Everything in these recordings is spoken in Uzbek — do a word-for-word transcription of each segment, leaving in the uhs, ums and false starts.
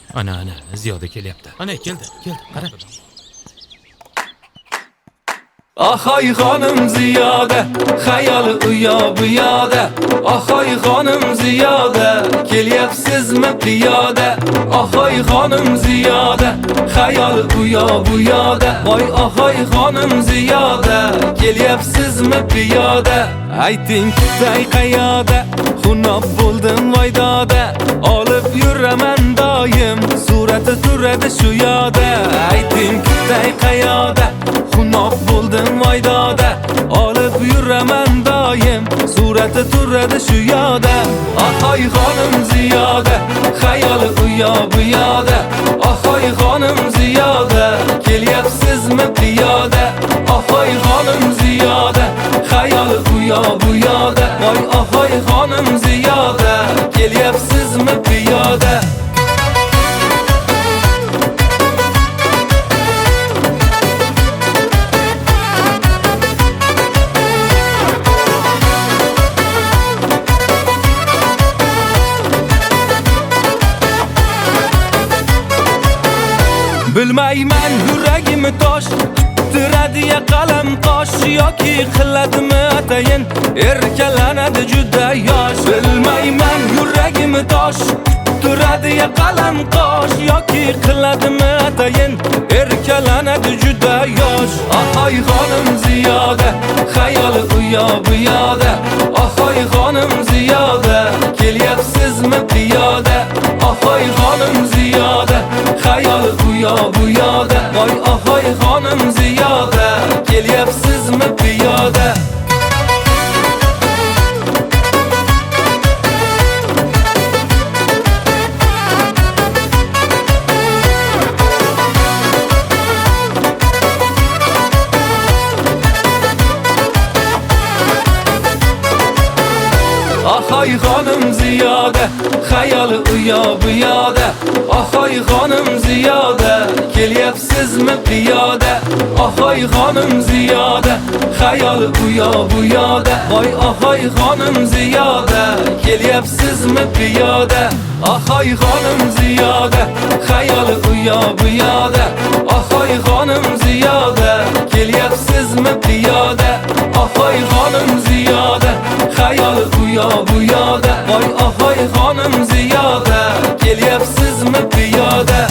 Ana ana Ziyoda kelyapti. Ana keldi, keldi. Qara. Ahoy xonim Ziyoda, xayoli u yo bu yoda. Ahoy xonim Ziyoda, kelyapsizmi piyoda? Ahoy xonim Ziyoda, xayoli u yo bu yoda. Voy ahoy xonim Ziyoda, kelyapsizmi piyoda? Ayting qutay qayoda, xunob bo'ldim voydoda. Olib yuraman doim, surati turadi shu yoda. Ayting qutay qayoda, xunob bo'ldim voydoda. Olib yuraman doim, surati turadi shu yoda. Ahoy xonim Ziyoda, xayoli u yo bu yoda. Ahoy xonim Ziyoda, kelyapsizmi piyoda? Ahoy xonim Ziyoda, xayoli u yo bu yoda. Voy ahoy xonim Ziyoda, kelyapsizmi piyoda? Bilmayman yuragimni tosh tiradiya qalam tosh yoki qiladimi atayin erkalanadi juda yosh. Bilmayman yuragimni tosh tiradiya qalam tosh yoki qiladimi atayin erkalanadi juda yosh. Ahoy xonim Ziyoda, xayoli u yo bu yoda. Ahoy xonim Ziyoda, kelyapsizmi piyoda? Ahoy xonim Ziyoda, xayoli u yo bu yoda. Voy ahoy xonim Ziyoda, kelyapsizmi piyoda? Ahoy xonim Ziyoda, xayoli u yo bu yoda. Ahoy xonim Ziyoda, kelyapsizmi piyoda? Ahoy xonim Ziyoda, xayoli u yo bu yoda. Voy ahoy xonim Ziyoda, kelyapsizmi piyoda? Ahoy xonim Ziyoda, xayoli u yo bu yoda. Ahoy xonim Ziyoda, kelyapsizmi piyoda? Ahoy xonim Ziyoda, xayoli u yo bu yoda. Voy ahoy xonim Ziyoda, kelyapsizmi piyoda?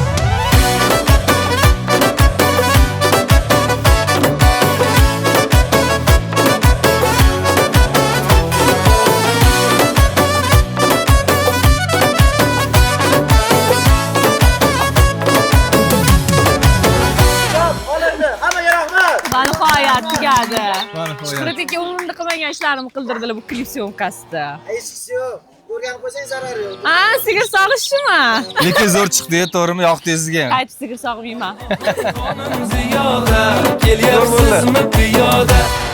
Nihoyat tugadi. Shuhrat aka umrimda qilmagan ishlarimni qildirdilar bu klip syomkasida. Eshikchi yo'q. Ko'rgan bo'lsang zarar yo'q. Ha, sigir sog'ishmi? Lekin zo'r chiqdi, to'g'rimi? Yoqdi sizga. Qaytib sigir sog'mayman. Xonim Ziyoda, kelyapsizmi piyoda?